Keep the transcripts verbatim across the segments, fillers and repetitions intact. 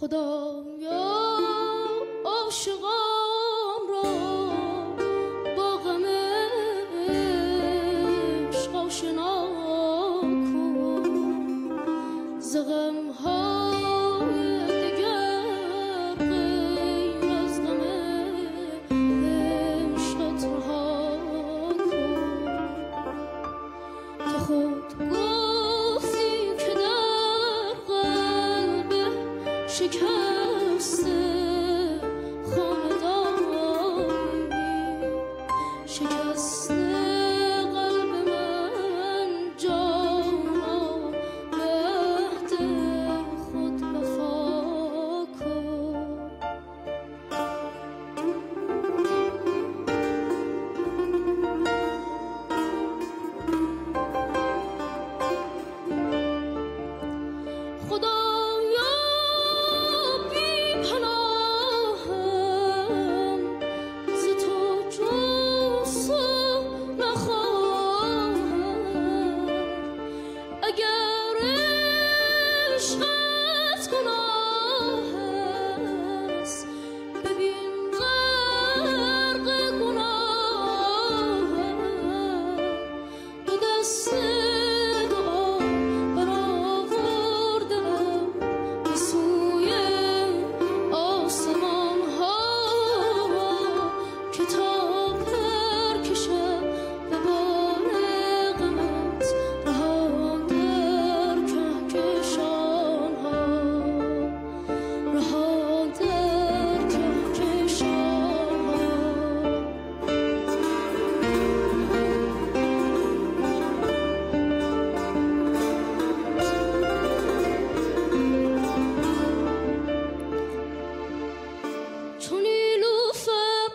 خدایا عاشقان را با غم عشق آشنا کن، ز غم‌های دگر غیر از غم عشقت رها کن. تو خود گفتی که در قلب شکسته خانه داری، شکسته قلب من جانا به عهد خود وفا کن. خدایا بی پناهم، ز تو جز تو نخواهم. اگر عشقت گناه است ببین غرق گناهم. دو دست دعا برآوردم به سوی آسمان ها که تا پر کشم به بار غمت رها در کهکشان ها، رها در کهکشان ها. چون نیلوفر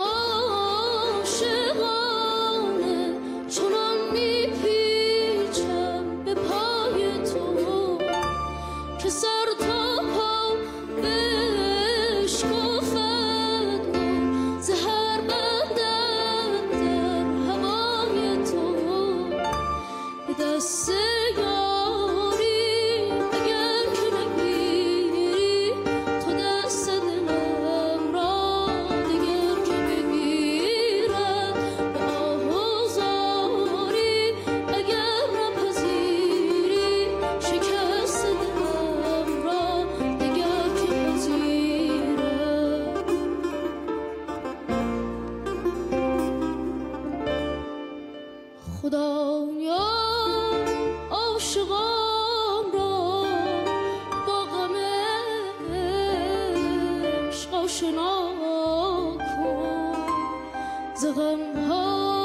عاشقانه چنان میپیچم به پای تو که سر تا پا به عشق و فتوا زهر بندد در هوای تو. به دست یاری اگر که نگیری تو دست دلم را دگر که بگیرد. به آه و زاری اگر نپذیری شکست دلم را دگر که پذیرد. خدایا عاشقان را با غم عشق آشنا کن، ز غم‌ها